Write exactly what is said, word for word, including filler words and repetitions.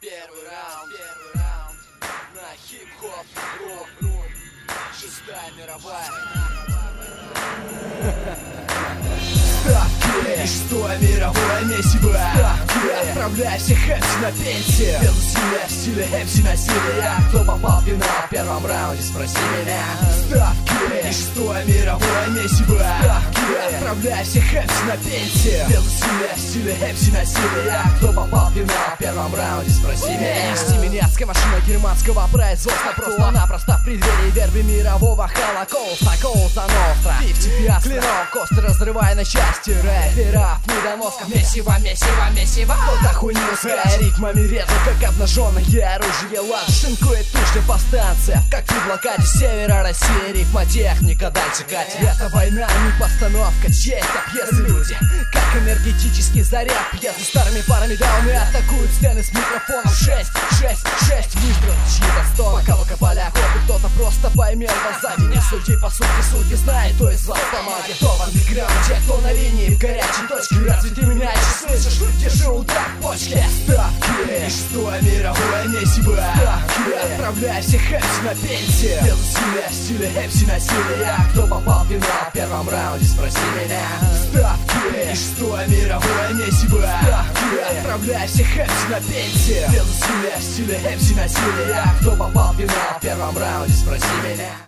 Первый раунд, первый раунд на хип-хоп, рок, рок, шестая мировая. Ставки, шестое мировое месиво. Ставки, отправляй всех эм си на пенсию. Белый стиле, в стиле эм си насилия. Кто попал в финал в первом раунде, спроси меня. Ставки, шестое мировое месиво. Ставки, отправляй всех эм си на пенсию. Белый стиле, в стиле эм си насилия. Кто попал в финал в первом раунде, спроси меня. Стименецкая машина германского производства. Просто-напросто в преддверии верби мирового холокоста. Коуза Ностра, клинок острый, разрывая на части рэперов, недоносков. Месиво, месиво, месиво. Кто-то хуйнился ритмами резал, как обнаженное оружие. Лад шинкует тушь по станциям, как при блокаде севера России. Рифмотехника дальше катит. Это война, не постановка, чьей-то пьесы. Люди, как энергетический заряд пьесы. Старыми парами дауны атакуют стены с микрофоном. Шесть, шесть, шесть выстрелов, чьи-то сто. Пока поля хопы, кто-то просто поймет сзади. Не судьи, по сути, судьи знает, то есть вас помаги. Кто в андеграунде, кто на линии в горячей точке. Разве ты меня еще слышишь? Держи удар в почке. Ставки, шестое мировое месиво. Ставки, отправляй всех эм си на пенсию. Белый стиле, в стиле эм си насилия. Кто попал в финал в первом раунде, спроси меня. Ставки, шестое мировое месиво. Ставки, отправляй всех эм си на пенсию. Белый стиле, в стиле эм си насилия. Кто попал в финал в первом раунде, спроси меня.